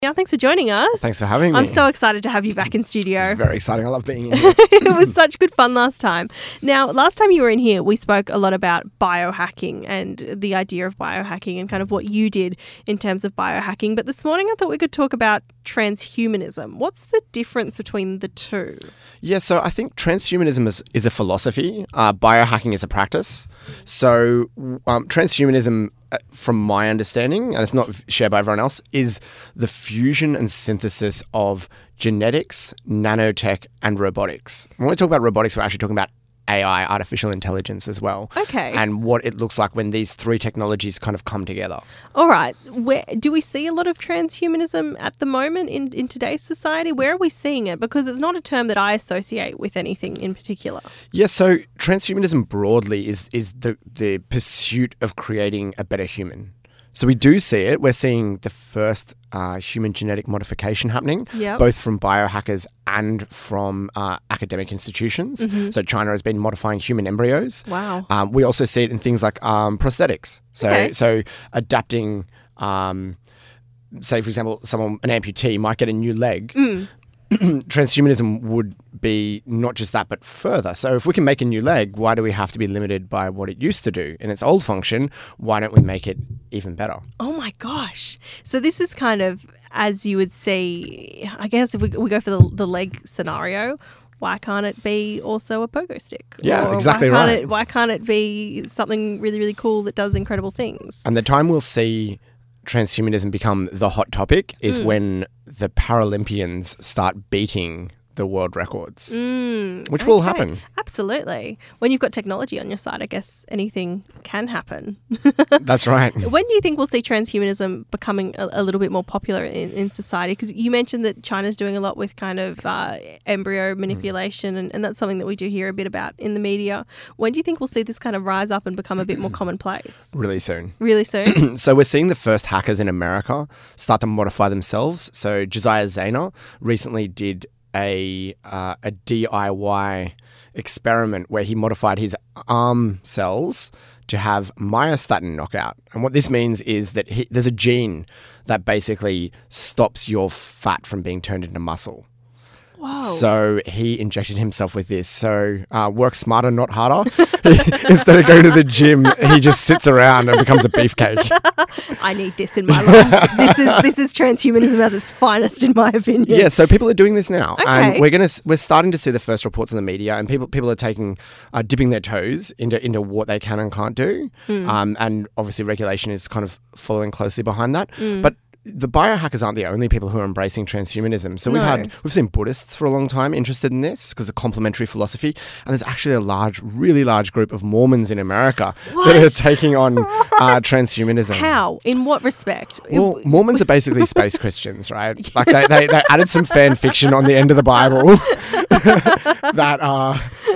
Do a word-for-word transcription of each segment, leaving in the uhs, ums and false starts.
Yeah, thanks for joining us. Thanks for having me. I'm so excited to have you back in studio. It's very exciting. I love being in here. It was such good fun last time. Now, last time you were in here, we spoke a lot about biohacking and the idea of biohacking and kind of what you did in terms of biohacking. But this morning, I thought we could talk about transhumanism. What's the difference between the two? Yeah, so I think transhumanism is, is a philosophy. Uh, biohacking is a practice. So um, transhumanism, uh, from my understanding, and it's not shared by everyone else, is the fusion and synthesis of genetics, nanotech, and robotics. When we talk about robotics, we're actually talking about A I, artificial intelligence as well. Okay. And what it looks like when these three technologies kind of come together. All right. Where do we see a lot of transhumanism at the moment in, in today's society? Where are we seeing it? Because it's not a term that I associate with anything in particular. Yeah, so transhumanism broadly is is the, the pursuit of creating a better human. So we do see it. We're seeing the first uh, human genetic modification happening, Yep. both from biohackers and from uh, academic institutions. Mm-hmm. So China has been modifying human embryos. Wow. Um, we also see it in things like um, prosthetics. So Okay. so adapting, um, say for example, someone an amputee might get a new leg. Mm. Transhumanism would be not just that, but further. So if we can make a new leg, why do we have to be limited by what it used to do in its old function? Why don't we make it even better? Oh my gosh. So this is kind of, as you would see, I guess if we, we go for the, the leg scenario, why can't it be also a pogo stick? Yeah, Or exactly why can't right. It, why can't it be something really, really cool that does incredible things? And the time we'll see transhumanism become the hot topic is Mm. when the Paralympians start beating the world records, Mm, which will okay. happen. Absolutely. When you've got technology on your side, I guess anything can happen. That's right. When do you think we'll see transhumanism becoming a, a little bit more popular in, in society? Because you mentioned that China's doing a lot with kind of uh, embryo manipulation, and, and that's something that we do hear a bit about in the media. When do you think we'll see this kind of rise up and become a bit more commonplace? Really soon. Really soon? So we're seeing the first hackers in America start to modify themselves. So Josiah Zayner recently did a uh, a D I Y experiment where he modified his arm cells to have myostatin knockout. And what this means is that he, there's a gene that basically stops your fat from being turned into muscle. Whoa. So he injected himself with this. So uh, work smarter, not harder. Instead of going to the gym, he just sits around and becomes a beefcake. I need this in my life. This is this is transhumanism at its finest, in my opinion. Yeah, so people are doing this now, Okay. and we're gonna we're starting to see the first reports in the media, and people people are taking uh, dipping their toes into into what they can and can't do, Hmm. um, and obviously regulation is kind of following closely behind that, Hmm. but. The biohackers aren't the only people who are embracing transhumanism. So we've No. had we've seen Buddhists for a long time interested in this because of complementary philosophy, and there's actually a large, really large group of Mormons in America What? that are taking on uh, transhumanism. How? In what respect? Well, Mormons are basically space Christians, right? Like they, they, they added some fan fiction on the end of the Bible that uh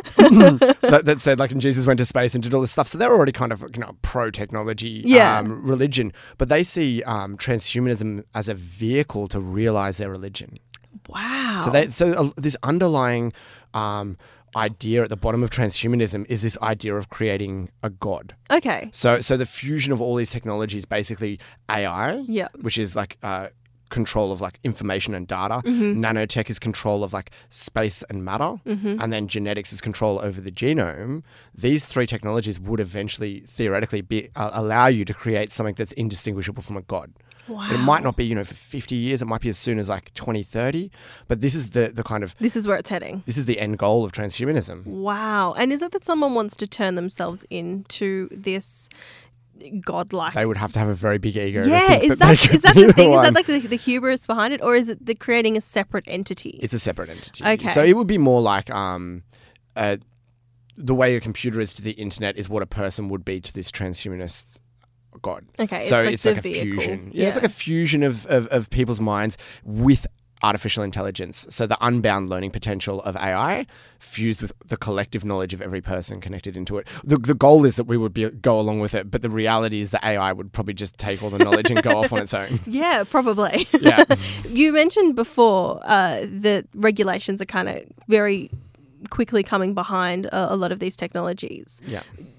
that, that said like Jesus went to space and did all this stuff. So they're already kind of you know pro technology Yeah. um, religion, but they see um, transhumanism as a vehicle to realize their religion. Wow. So they so uh, this underlying um, idea at the bottom of transhumanism is this idea of creating a god. Okay. So so the fusion of all these technologies, basically A I, Yeah. which is like uh, control of like information and data. Mm-hmm. Nanotech is control of like space and matter. Mm-hmm. And then genetics is control over the genome. These three technologies would eventually, theoretically, be uh, allow you to create something that's indistinguishable from a god. Wow. And it might not be, you know, for fifty years. It might be as soon as like twenty thirty. But this is the, the kind of, This is where it's heading. this is the end goal of transhumanism. Wow. And is it that someone wants to turn themselves into this godlike? They would have to have a very big ego. to yeah, think is that, that they could is that be the thing? Is one. that like the, the hubris behind it, or is it the creating a separate entity? It's a separate entity. Okay. So it would be more like um, uh, the way a computer is to the internet is what a person would be to this transhumanist god. Okay, So it's like it's the like a vehicle. fusion. Yeah, it's Yeah. like a fusion of, of, of people's minds with artificial intelligence. So the unbound learning potential of A I fused with the collective knowledge of every person connected into it. The, the goal is that we would be, go along with it, but the reality is that A I would probably just take all the knowledge and go off on its own. Yeah, probably. Yeah. You mentioned before uh, that regulations are kind of very quickly coming behind a, a lot of these technologies. Yeah.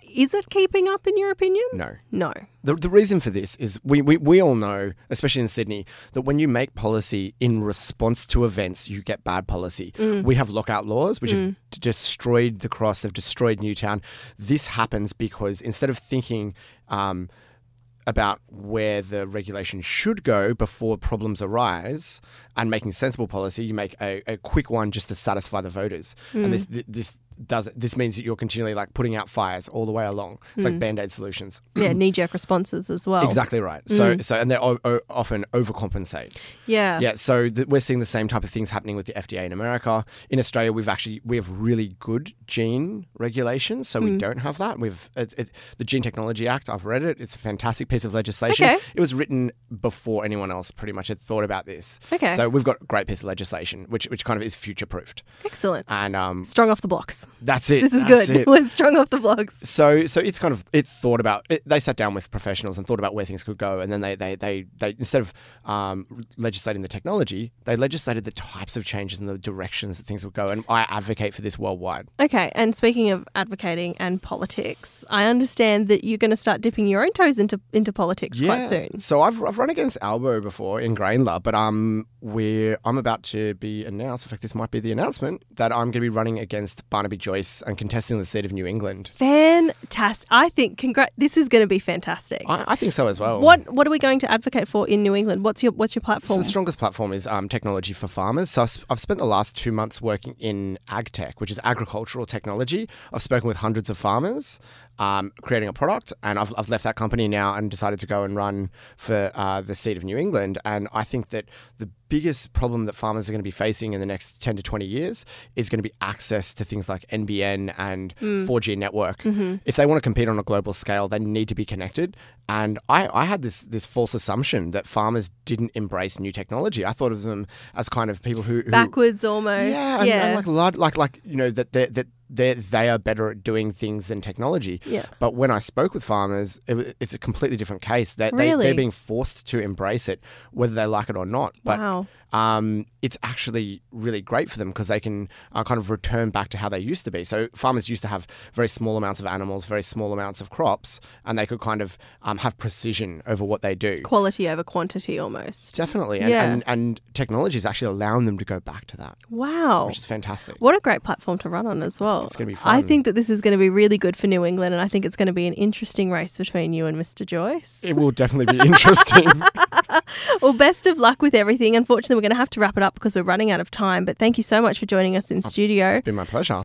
Is it keeping up in your opinion? No. No. The, the reason for this is we, we, we all know, especially in Sydney, that when you make policy in response to events, you get bad policy. Mm. We have lockout laws, which Mm. have d- destroyed the Cross, they've destroyed Newtown. This happens because instead of thinking um, about where the regulation should go before problems arise and making sensible policy, you make a, a quick one just to satisfy the voters. Mm. And this th- this does this means that you're continually like putting out fires all the way along. It's Mm. like Band-Aid solutions. Yeah, knee-jerk responses as well. Exactly right. So, Mm. so and they o- o- often overcompensate. Yeah. Yeah. So th- we're seeing the same type of things happening with the F D A in America. In Australia, we've actually we have really good gene regulations, so we Mm. don't have that. We've it, it, the Gene Technology Act. I've read it. It's a fantastic piece of legislation. Okay. It was written before anyone else pretty much had thought about this. Okay. So we've got a great piece of legislation, which which kind of is future proofed. Excellent. And um, Strong off the blocks. that's it. This is That's good. it. We're strong off the blocks. So, so it's kind of it thought about. It, they sat down with professionals and thought about where things could go, and then they they they, they instead of um, legislating the technology, they legislated the types of changes and the directions that things would go. And I advocate for this worldwide. Okay, and speaking of advocating and politics, I understand that you're going to start dipping your own toes into into politics quite soon. So I've I've run against Albo before in Grainler, but um, we're I'm about to be announced. In fact, this might be the announcement that I'm going to be running against Barnaby Joyce and contesting the seat of New England. Fantastic! I think congrat. This is going to be fantastic. I, I think so as well. What What are we going to advocate for in New England? What's your What's your So platform? the strongest platform is um, technology for farmers. So I've, s- I've spent the last two months working in AgTech, which is agricultural technology. I've spoken with hundreds of farmers, um, creating a product, and I've, I've left that company now and decided to go and run for uh, the seat of New England. And I think that the biggest problem that farmers are going to be facing in the next ten to twenty years is going to be access to things like N B N and four G network. Mm-hmm. If they want to compete on a global scale, they need to be connected. And I, I had this this false assumption that farmers didn't embrace new technology. I thought of them as kind of people who, who Backwards almost. yeah, Yeah. and, and like large, like like you know that they that they they are better at doing things than technology. Yeah. But when I spoke with farmers, it, wa- it's a completely different case. They, Really? they they're being forced to embrace it, whether they like it or not. But Wow. um, it's actually really great for them because they can uh, kind of return back to how they used to be. So farmers used to have very small amounts of animals, very small amounts of crops, and they could kind of um, have precision over what they do. Quality over quantity almost. Definitely. And, Yeah. and, and technology is actually allowing them to go back to that, Wow. which is fantastic. What a great platform to run on as well. It's gonna be I fun. think that this is going to be really good for New England, and I think it's going to be an interesting race between you and Mister Joyce. It will definitely be interesting. Well, best of luck with everything. Unfortunately, we're going to have to wrap it up because we're running out of time, but thank you so much for joining us in studio. It's been my pleasure.